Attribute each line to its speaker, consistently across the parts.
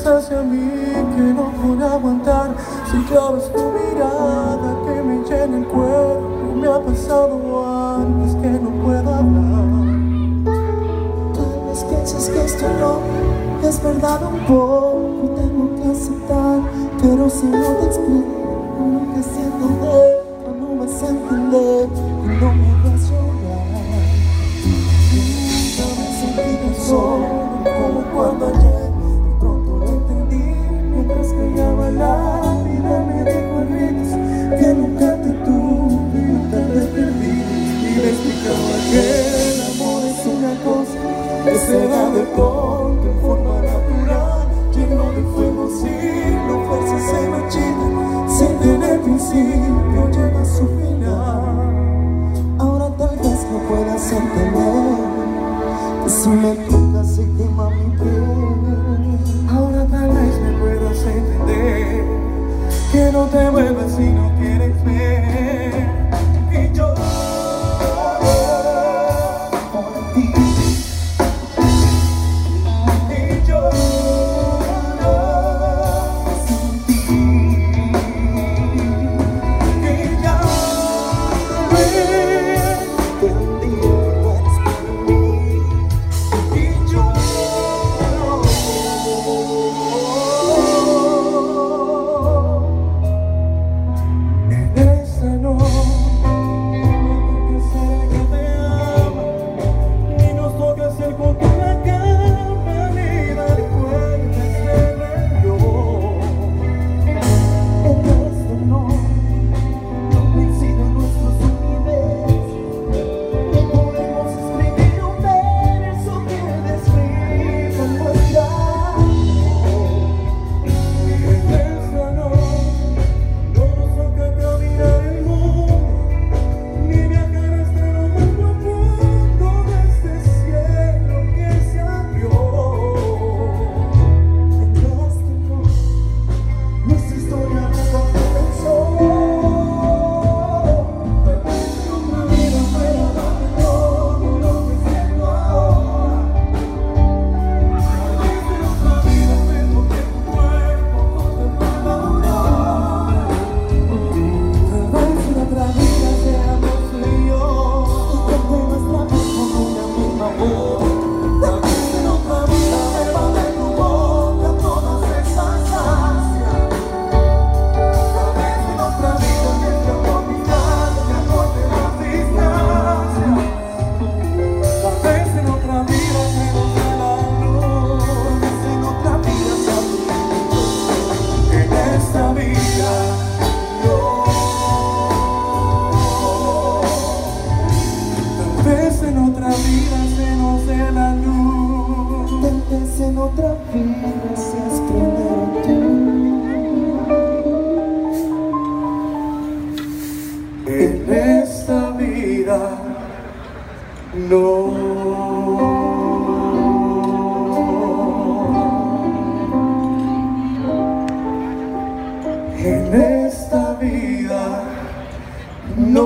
Speaker 1: vienes hacia mí que no puedo aguantar. Si claves tu mirada que me llena el cuerpo, me ha pasado antes que no puedo hablar.
Speaker 2: Tal vez pienses que esto no es verdad, un poco tengo que aceptar, pero si no te explico lo que siento dentro no vas a entender y no me vas a llorar. Nunca me he sentido solo como cuando ayer y pronto lo entendí mientras callaba la vida me dijo a gritos que nunca te tuve y nunca te perdí.
Speaker 1: Y le explicaba que el amor es una cosa que se da de pronto en forma natural, lleno de fuego sin la fuerza se marchita, sin tener principio llega a su final.
Speaker 2: Ahora tal vez no puedas entender que si me tocas se quema mi piel.
Speaker 1: Ahora tal vez me puedas entender que no te vuelvas si no quieres ver que yo
Speaker 2: Por ti.
Speaker 1: En otra vida se nos dé la luz.
Speaker 2: Tal vez en otra vida seas primero tú.
Speaker 1: En esta vida no. En esta vida no.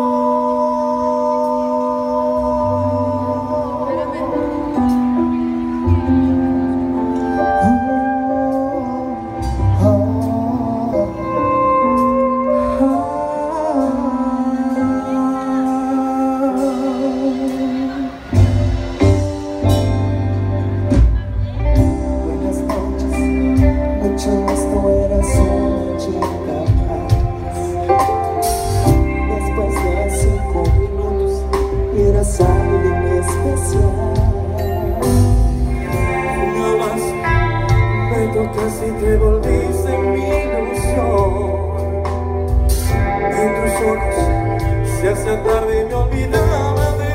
Speaker 1: Casi te volviste mi ilusión. En tus ojos se hace tarde y me olvidaba de